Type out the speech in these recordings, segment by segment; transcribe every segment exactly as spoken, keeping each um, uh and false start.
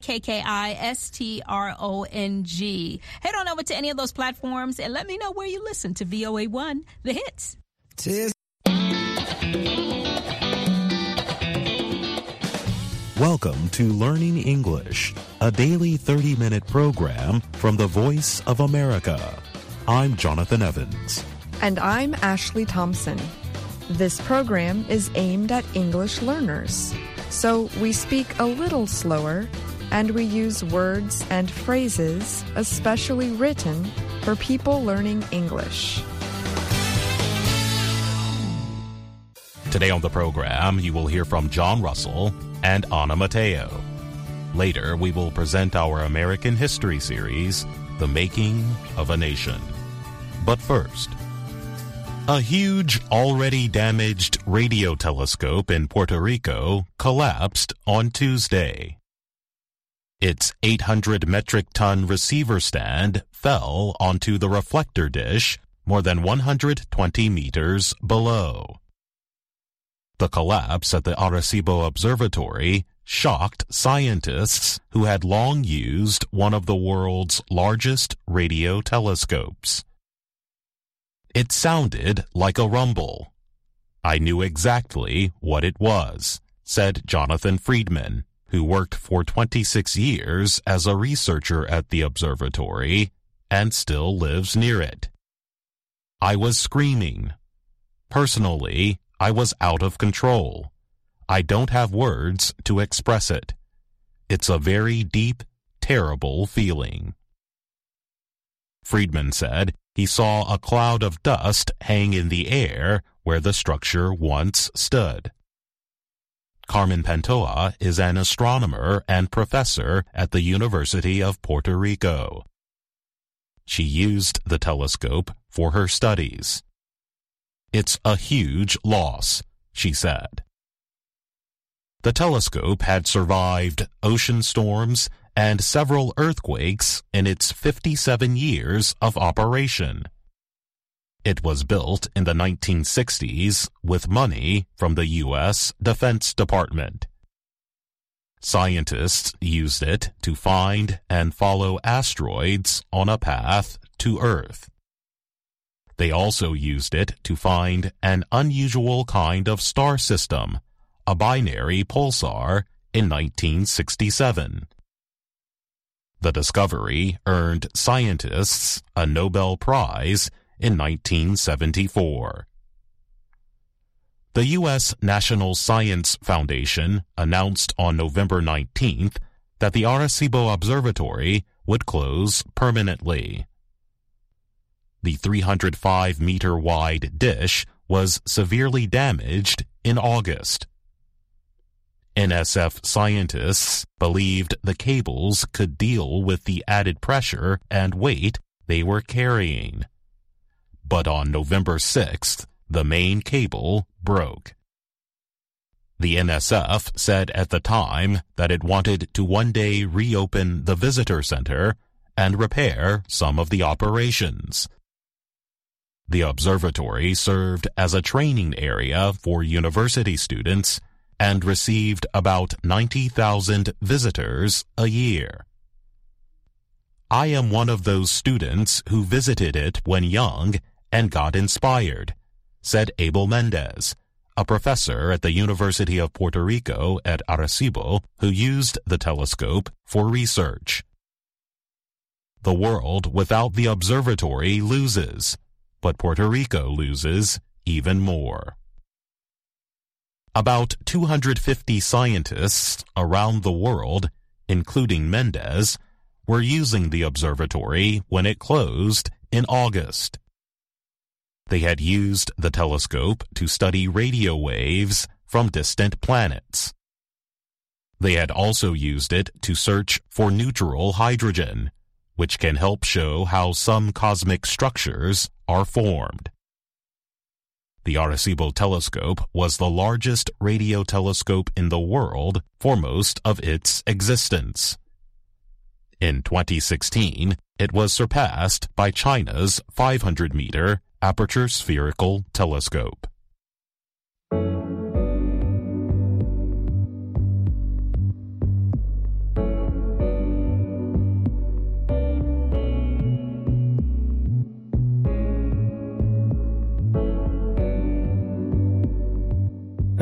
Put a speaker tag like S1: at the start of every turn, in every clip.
S1: K K I S T R O N G. Head on over to any of those platforms and let me know where you listen to V O A one, The Hits.
S2: Tis-
S3: Welcome to Learning English, a daily thirty-minute program from the Voice of America. I'm Jonathan Evans.
S4: And I'm Ashley Thompson. This program is aimed at English learners, so we speak a little slower and we use words and phrases especially written for people learning English.
S3: Today on the program, you will hear from John Russell and Anna Mateo. Later, we will present our American history series, The Making of a Nation. But first, a huge, already damaged radio telescope in Puerto Rico collapsed on Tuesday. Its eight hundred metric ton receiver stand fell onto the reflector dish more than one hundred twenty meters below. The collapse at the Arecibo Observatory shocked scientists who had long used one of the world's largest radio telescopes. It sounded like a rumble. I knew exactly what it was, said Jonathan Friedman, who worked for twenty-six years as a researcher at the observatory and still lives near it. I was screaming. Personally, I was out of control. I don't have words to express it. It's a very deep, terrible feeling. Friedman said he saw a cloud of dust hang in the air where the structure once stood. Carmen Pantoja is an astronomer and professor at the University of Puerto Rico. She used the telescope for her studies. It's a huge loss, she said. The telescope had survived ocean storms and several earthquakes in its fifty-seven years of operation. It was built in the nineteen sixties with money from the U S Defense Department. Scientists used it to find and follow asteroids on a path to Earth. They also used it to find an unusual kind of star system, a binary pulsar, in nineteen sixty-seven. The discovery earned scientists a Nobel Prize in nineteen seventy-four. The U S National Science Foundation announced on November nineteenth that the Arecibo Observatory would close permanently. The three hundred five meter wide dish was severely damaged in August. N S F scientists believed the cables could deal with the added pressure and weight they were carrying. But on November sixth, the main cable broke. The N S F said at the time that it wanted to one day reopen the visitor center and repair some of the operations. The observatory served as a training area for university students and received about ninety thousand visitors a year. I am one of those students who visited it when young and got inspired, said Abel Mendez, a professor at the University of Puerto Rico at Arecibo who used the telescope for research. The world without the observatory loses, but Puerto Rico loses even more. About two hundred fifty scientists around the world, including Mendez, were using the observatory when it closed in August. They had used the telescope to study radio waves from distant planets. They had also used it to search for neutral hydrogen, which can help show how some cosmic structures are formed. The Arecibo telescope was the largest radio telescope in the world for most of its existence. In twenty sixteen, it was surpassed by China's five hundred meter aperture spherical telescope.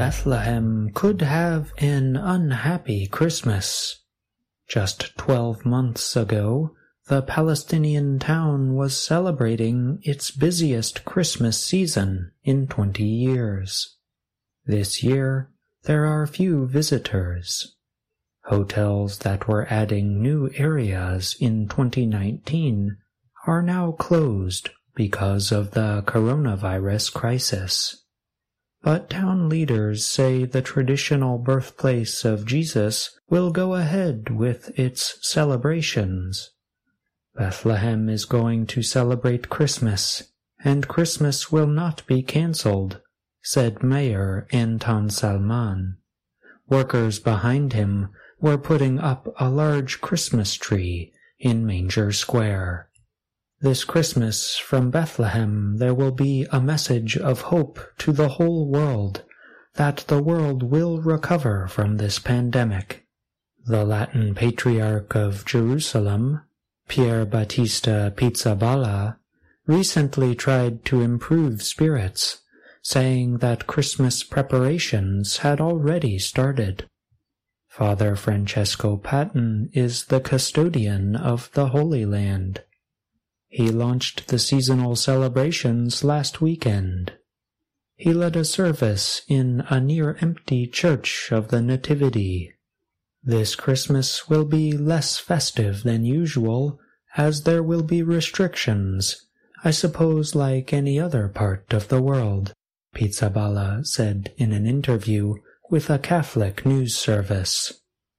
S2: Bethlehem could have an unhappy Christmas. Just twelve months ago, the Palestinian town was celebrating its busiest Christmas season in twenty years. This year, there are few visitors. Hotels that were adding new areas in twenty nineteen are now closed because of the coronavirus crisis. But town leaders say the traditional birthplace of Jesus will go ahead with its celebrations. Bethlehem is going to celebrate Christmas, and Christmas will not be cancelled, said Mayor Anton Salman. Workers behind him were putting up a large Christmas tree in Manger Square. This Christmas from Bethlehem there will be a message of hope to the whole world, that the world will recover from this pandemic. The Latin Patriarch of Jerusalem, Pier Battista Pizzaballa, recently tried to improve spirits, saying that Christmas preparations had already started. Father Francesco Patton is the custodian of the Holy Land. He launched the seasonal celebrations last weekend. He led a service in a near-empty church of the Nativity. This Christmas will be less festive than usual, as there will be restrictions, I suppose like any other part of the world, Pizzaballa said in an interview with a Catholic news service.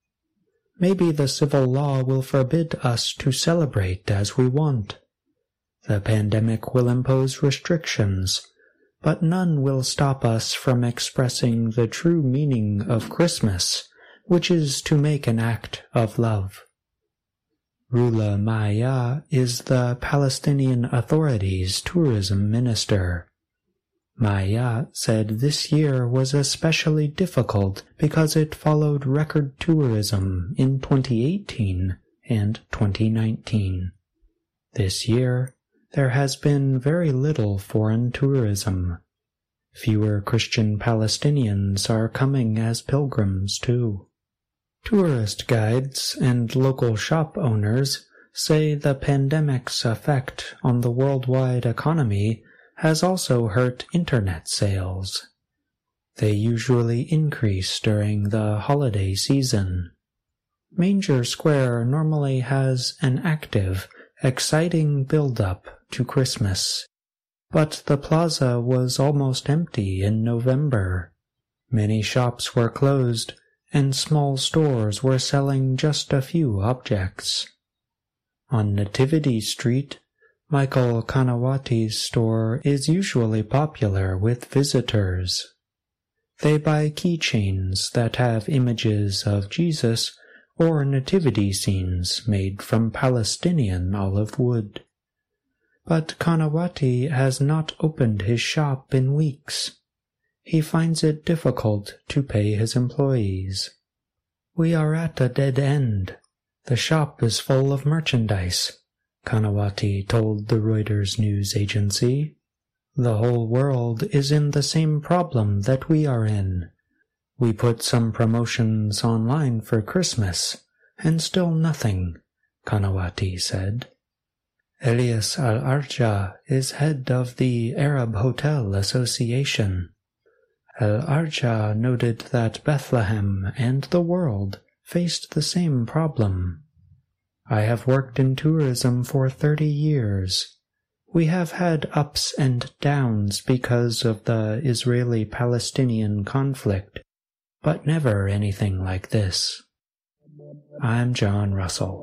S2: Maybe the civil law will forbid us to celebrate as we want. The pandemic will impose restrictions, but none will stop us from expressing the true meaning of Christmas, which is to make an act of love. Rula Maya is the Palestinian Authority's tourism minister. Maya said this year was especially difficult because it followed record tourism in twenty eighteen and twenty nineteen. This year, there has been very little foreign tourism. Fewer Christian Palestinians are coming as pilgrims, too. Tourist guides and local shop owners say the pandemic's effect on the worldwide economy has also hurt internet sales. They usually increase during the holiday season. Manger Square normally has an active, exciting build-up to Christmas, but the plaza was almost empty in November. Many shops were closed, and small stores were selling just a few objects. On Nativity Street, Michael Kanawati's store is usually popular with visitors. They buy keychains that have images of Jesus or nativity scenes made from Palestinian olive wood. But Kanawati has not opened his shop in weeks. He finds it difficult to pay his employees. "We are at a dead end. The shop is full of merchandise," Kanawati told the Reuters news agency. "The whole world is in the same problem that we are in. We put some promotions online for Christmas, and still nothing," Kanawati said. Elias Al-Arja is head of the Arab Hotel Association. Al-Arja noted that Bethlehem and the world faced the same problem. "I have worked in tourism for thirty years. We have had ups and downs because of the Israeli-Palestinian conflict, but never anything like this." I'm John Russell.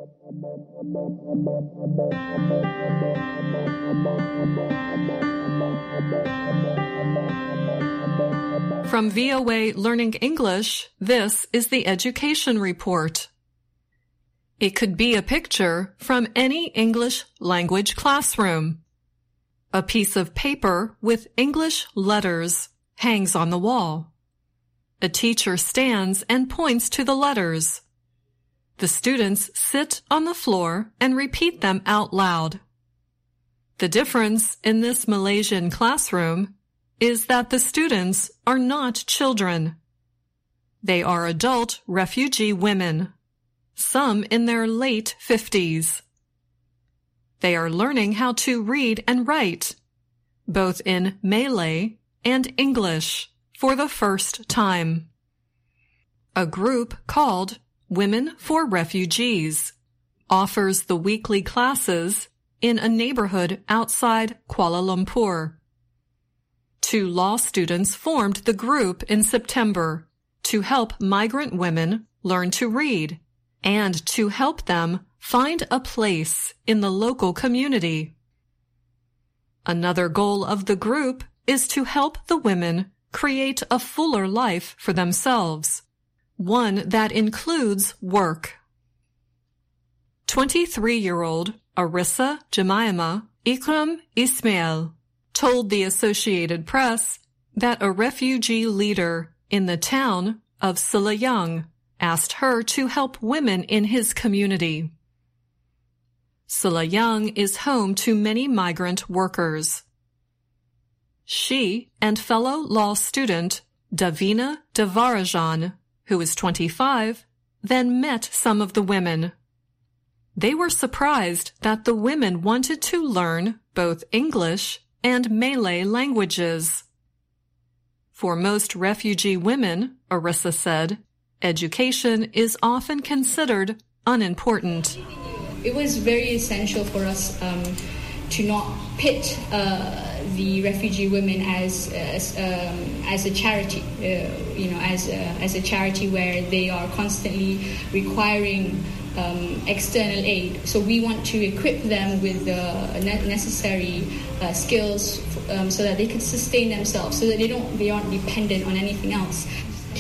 S5: From V O A Learning English, this is the Education Report. It could be a picture from any English language classroom. A piece of paper with English letters hangs on the wall. A teacher stands and points to the letters. The students sit on the floor and repeat them out loud. The difference in this Malaysian classroom is that the students are not children. They are adult refugee women, some in their late fifties. They are learning how to read and write, both in Malay and English, for the first time. A group called Women for Refugees offers the weekly classes in a neighborhood outside Kuala Lumpur. Two law students formed the group in September to help migrant women learn to read and to help them find a place in the local community. Another goal of the group is to help the women create a fuller life for themselves, one that includes work. twenty-three-year-old Arissa Jemima Ikram Ismail told the Associated Press that a refugee leader in the town of Selayang asked her to help women in his community. Selayang is home to many migrant workers. She and fellow law student Davina Devarajan, who is twenty-five, then met some of the women. They were surprised that the women wanted to learn both English and Malay languages. For most refugee women, Arissa said, education is often considered unimportant.
S6: It was very essential for us um, to not pit uh, the refugee women as as, um, as a charity, uh, you know, as a, as a charity where they are constantly requiring um, external aid. So we want to equip them with the necessary uh, skills um, so that they can sustain themselves, so that they don't they aren't dependent on anything else.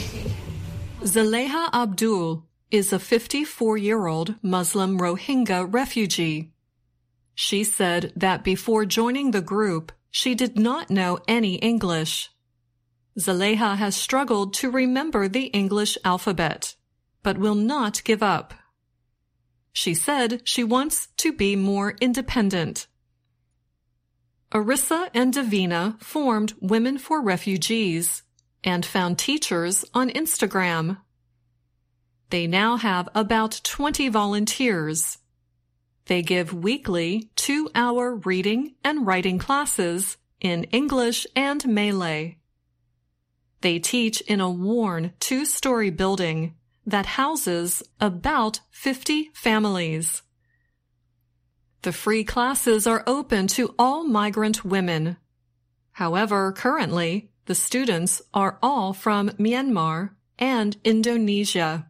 S5: Zaleha Abdul is a fifty-four-year-old Muslim Rohingya refugee. She said that before joining the group, she did not know any English. Zaleha has struggled to remember the English alphabet, but will not give up. She said she wants to be more independent. Arissa and Davina formed Women for Refugees and found teachers on Instagram. They now have about twenty volunteers. They give weekly two-hour reading and writing classes in English and Malay. They teach in a worn two-story building that houses about fifty families. The free classes are open to all migrant women. However, currently, the students are all from Myanmar and Indonesia.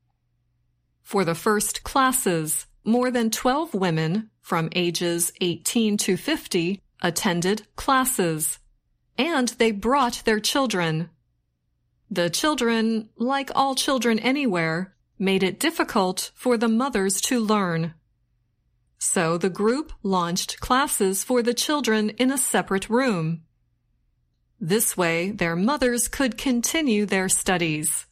S5: For the first classes, more than twelve women from ages eighteen to fifty attended classes, and they brought their children. The children, like all children anywhere, made it difficult for the mothers to learn. So the group launched classes for the children in a separate room. This way, their mothers could continue their studies.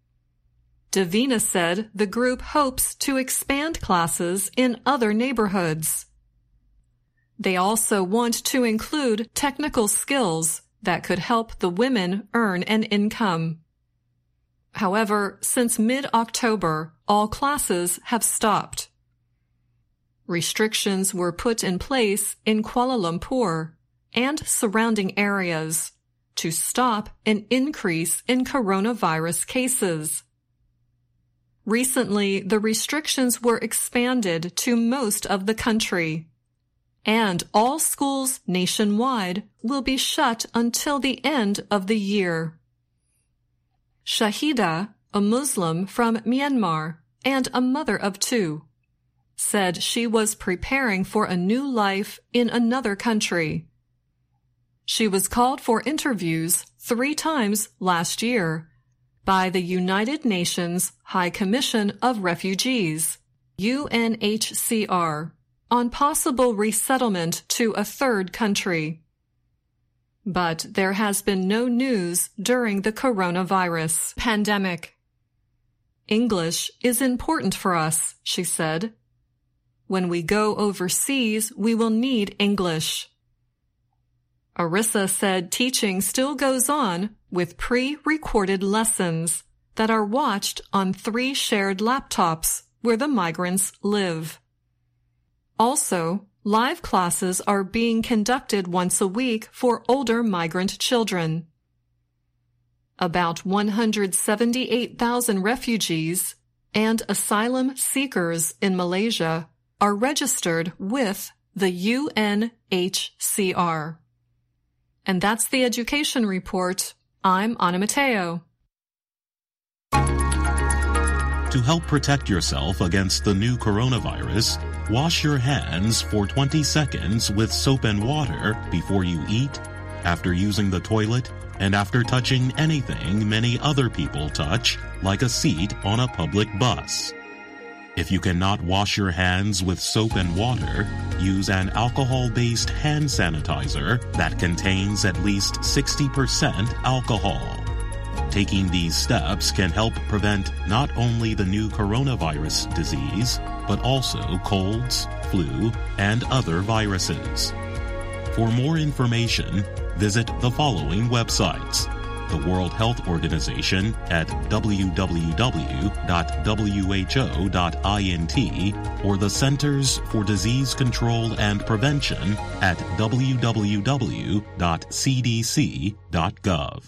S5: Davina said the group hopes to expand classes in other neighborhoods. They also want to include technical skills that could help the women earn an income. However, since mid-October, all classes have stopped. Restrictions were put in place in Kuala Lumpur and surrounding areas to stop an increase in coronavirus cases. Recently, the restrictions were expanded to most of the country, and all schools nationwide will be shut until the end of the year. Shahida, a Muslim from Myanmar and a mother of two, said she was preparing for a new life in another country. She was called for interviews three times last year by the United Nations High Commission of Refugees, U N H C R, on possible resettlement to a third country. But there has been no news during the coronavirus pandemic. English is important for us, she said. When we go overseas, we will need English. Arissa said teaching still goes on with pre-recorded lessons that are watched on three shared laptops where the migrants live. Also, live classes are being conducted once a week for older migrant children. About one hundred seventy-eight thousand refugees and asylum seekers in Malaysia are registered with the U N H C R. And that's the Education Report. I'm Ana Mateo.
S3: To help protect yourself against the new coronavirus, wash your hands for twenty seconds with soap and water before you eat, after using the toilet, and after touching anything many other people touch, like a seat on a public bus. If you cannot wash your hands with soap and water, use an alcohol-based hand sanitizer that contains at least sixty percent alcohol. Taking these steps can help prevent not only the new coronavirus disease, but also colds, flu, and other viruses. For more information, visit the following websites: the World Health Organization at w w w dot w h o dot int or the Centers for Disease Control and Prevention at w w w dot c d c dot gov.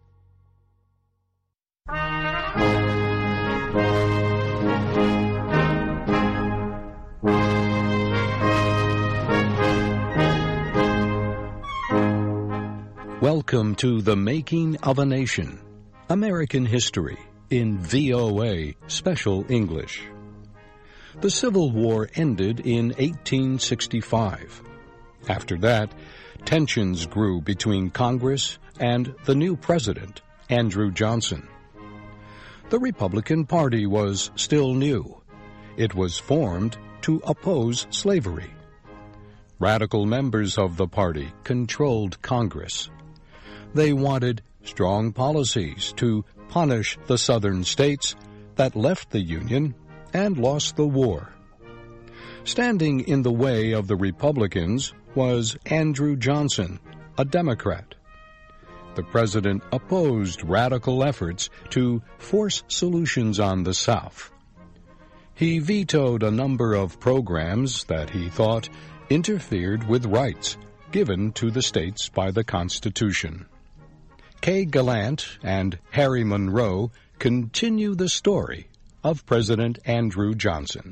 S7: Welcome to The Making of a Nation, American History in V O A Special English. The Civil War ended in eighteen sixty-five. After that, tensions grew between Congress and the new president, Andrew Johnson. The Republican Party was still new. It was formed to oppose slavery. Radical members of the party controlled Congress. They wanted strong policies to punish the southern states that left the Union and lost the war. Standing in the way of the Republicans was Andrew Johnson, a Democrat. The president opposed radical efforts to force solutions on the South. He vetoed a number of programs that he thought interfered with rights given to the states by the Constitution. Kay Gallant and Harry Monroe continue the story of President Andrew Johnson.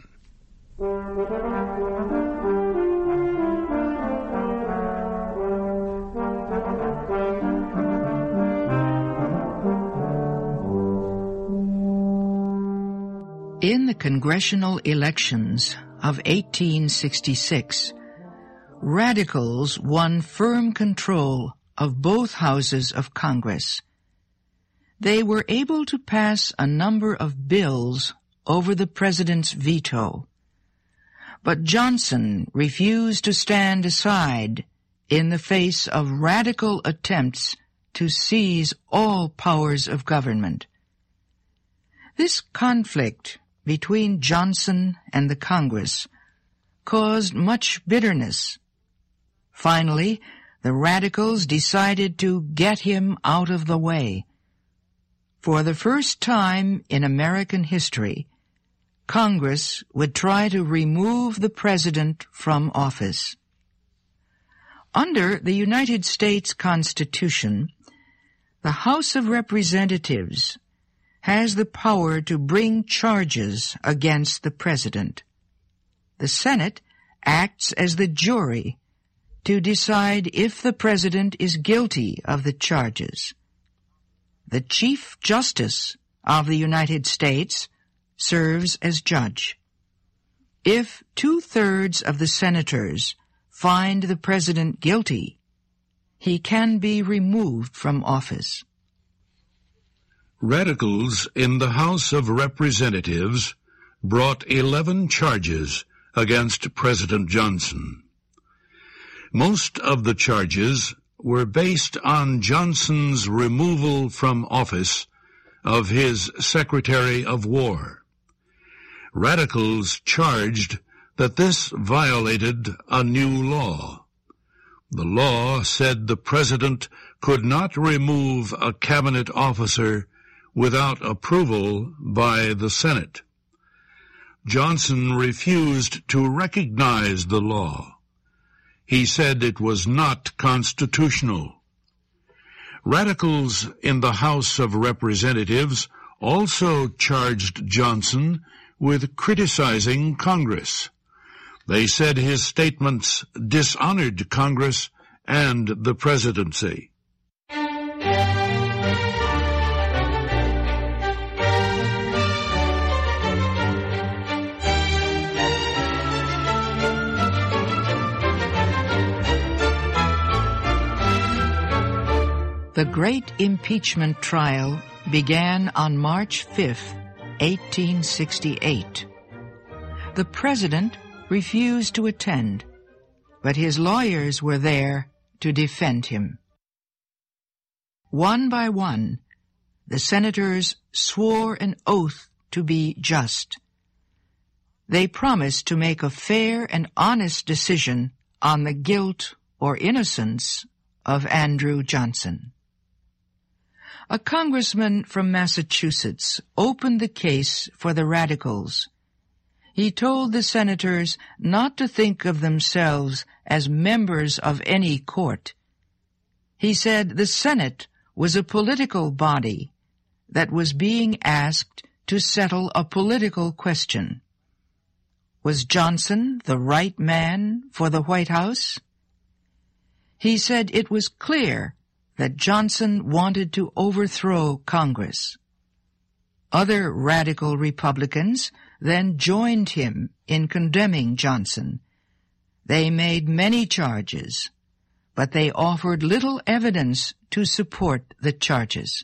S8: In the congressional elections of eighteen sixty-six, radicals won firm control of both houses of Congress. They were able to pass a number of bills over the president's veto. But Johnson refused to stand aside in the face of radical attempts to seize all powers of government. This conflict between Johnson and the Congress caused much bitterness. Finally, the radicals decided to get him out of the way. For the first time in American history, Congress would try to remove the president from office. Under the United States Constitution, the House of Representatives has the power to bring charges against the president. The Senate acts as the jury to decide if the president is guilty of the charges. The Chief Justice of the United States serves as judge. If two-thirds of the senators find the president guilty, he can be removed from office.
S9: Radicals in the House of Representatives brought eleven charges against President Johnson. Most of the charges were based on Johnson's removal from office of his Secretary of War. Radicals charged that this violated a new law. The law said the president could not remove a cabinet officer without approval by the Senate. Johnson refused to recognize the law. He said it was not constitutional. Radicals in the House of Representatives also charged Johnson with criticizing Congress. They said his statements dishonored Congress and the presidency.
S8: The Great Impeachment Trial began on March fifth, eighteen sixty-eight. The president refused to attend, but his lawyers were there to defend him. One by one, the senators swore an oath to be just. They promised to make a fair and honest decision on the guilt or innocence of Andrew Johnson. A congressman from Massachusetts opened the case for the Radicals. He told the senators not to think of themselves as members of any court. He said the Senate was a political body that was being asked to settle a political question. Was Johnson the right man for the White House? He said it was clear that Johnson wanted to overthrow Congress. Other radical Republicans then joined him in condemning Johnson. They made many charges, but they offered little evidence to support the charges.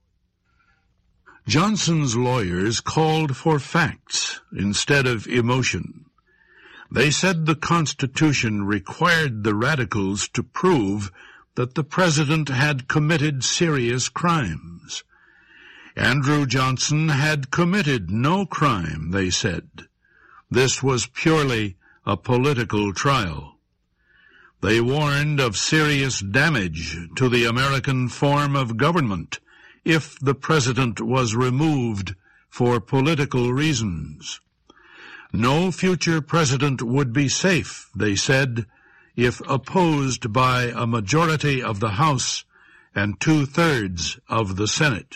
S9: Johnson's lawyers called for facts instead of emotion. They said the Constitution required the radicals to prove that the president had committed serious crimes. Andrew Johnson had committed no crime, they said. This was purely a political trial. They warned of serious damage to the American form of government if the president was removed for political reasons. No future president would be safe, they said, if opposed by a majority of the House and two-thirds of the Senate.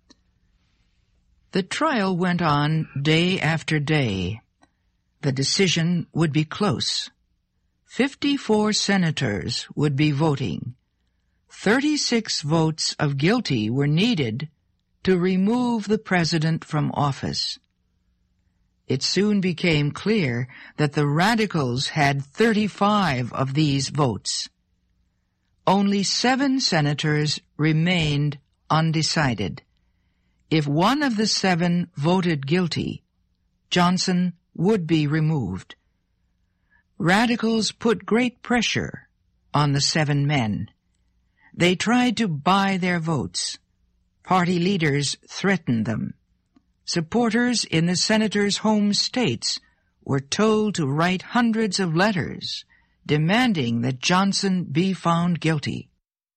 S8: The trial went on day after day. The decision would be close. Fifty-four senators would be voting. Thirty-six votes of guilty were needed to remove the president from office. It soon became clear that the radicals had thirty-five of these votes. Only seven senators remained undecided. If one of the seven voted guilty, Johnson would be removed. Radicals put great pressure on the seven men. They tried to buy their votes. Party leaders threatened them. Supporters in the senators' home states were told to write hundreds of letters demanding that Johnson be found guilty.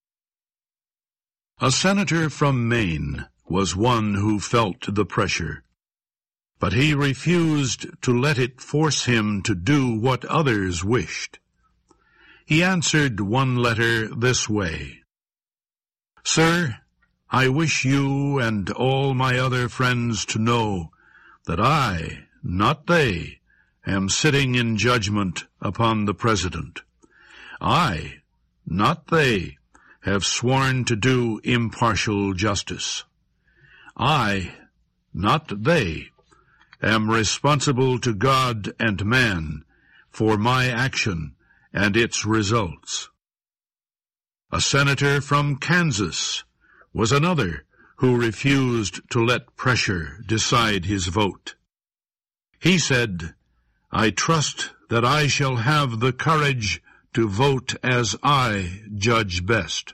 S9: A senator from Maine was one who felt the pressure, but he refused to let it force him to do what others wished. He answered one letter this way: "Sir, I wish you and all my other friends to know that I, not they, am sitting in judgment upon the president. I, not they, have sworn to do impartial justice. I, not they, am responsible to God and man for my action and its results." A senator from Kansas was another who refused to let pressure decide his vote. He said, "I trust that I shall have the courage to vote as I judge best."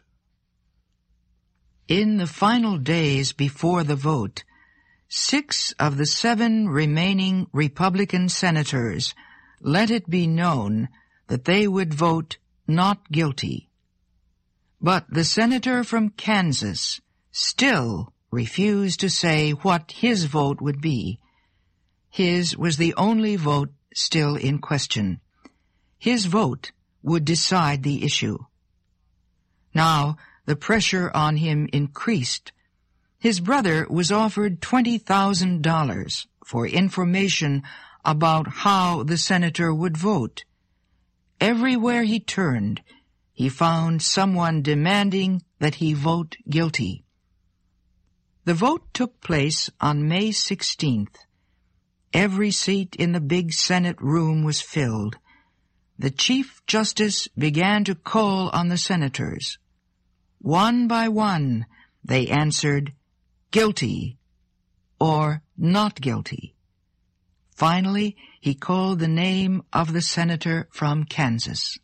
S8: In the final days before the vote, six of the seven remaining Republican senators let it be known that they would vote not guilty. But the senator from Kansas still refused to say what his vote would be. His was the only vote still in question. His vote would decide the issue. Now the pressure on him increased. His brother was offered twenty thousand dollars for information about how the senator would vote. Everywhere he turned, he found someone demanding that he vote guilty. The vote took place on May sixteenth. Every seat in the big Senate room was filled. The Chief Justice began to call on the senators. One by one, they answered, guilty or not guilty. Finally, he called the name of the senator from Kansas.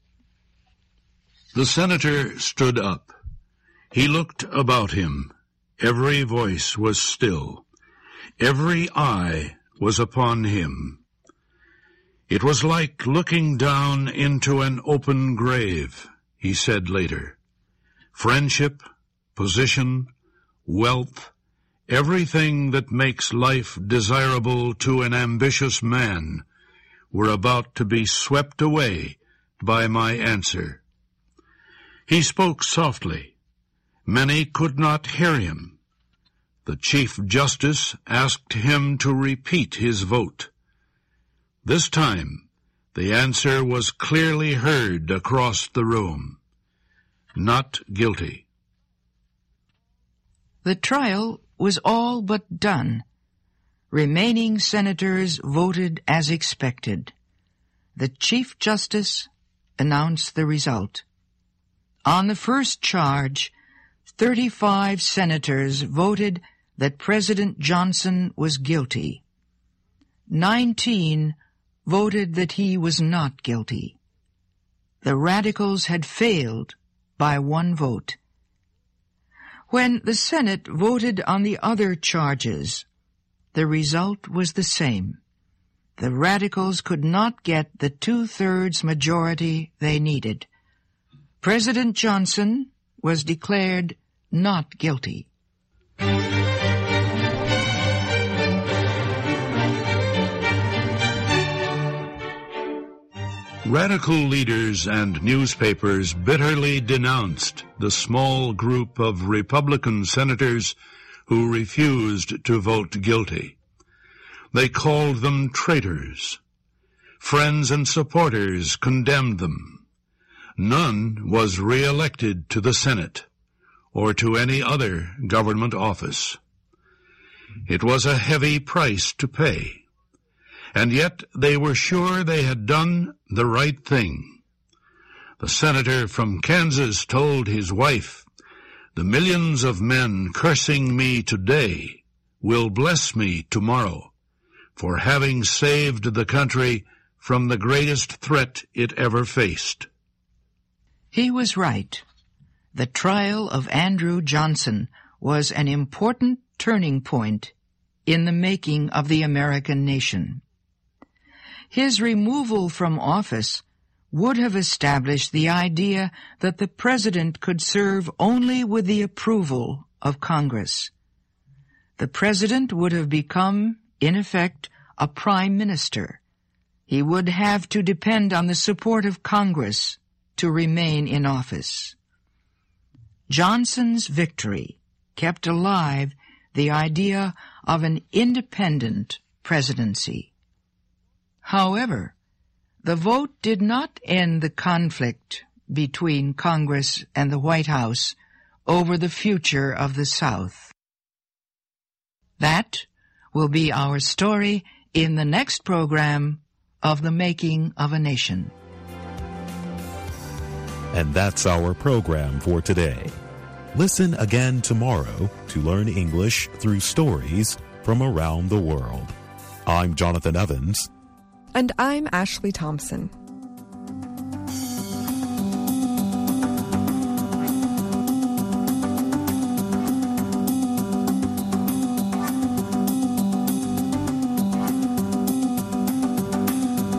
S9: The senator stood up. He looked about him. Every voice was still. Every eye was upon him. It was like looking down into an open grave, he said later. Friendship, position, wealth, everything that makes life desirable to an ambitious man were about to be swept away by my answer. He spoke softly. Many could not hear him. The Chief Justice asked him to repeat his vote. This time, the answer was clearly heard across the room. Not guilty.
S8: The trial was all but done. Remaining senators voted as expected. The Chief Justice announced the result. On the first charge, thirty-five senators voted that President Johnson was guilty. Nineteen voted that he was not guilty. The radicals had failed by one vote. When the Senate voted on the other charges, the result was the same. The radicals could not get the two-thirds majority they needed. President Johnson was declared not guilty.
S9: Radical leaders and newspapers bitterly denounced the small group of Republican senators who refused to vote guilty. They called them traitors. Friends and supporters condemned them. None was re-elected to the Senate or to any other government office. It was a heavy price to pay. And yet they were sure they had done the right thing. The senator from Kansas told his wife, "The millions of men cursing me today will bless me tomorrow for having saved the country from the greatest threat it ever faced."
S8: He was right. The trial of Andrew Johnson was an important turning point in the making of the American nation. His removal from office would have established the idea that the president could serve only with the approval of Congress. The president would have become, in effect, a prime minister. He would have to depend on the support of Congress to remain in office. Johnson's victory kept alive the idea of an independent presidency. However, the vote did not end the conflict between Congress and the White House over the future of the South. That will be our story in the next program of The Making of a Nation.
S3: And that's our program for today. Listen again tomorrow to learn English through stories from around the world. I'm Jonathan Evans.
S4: And I'm Ashley Thompson.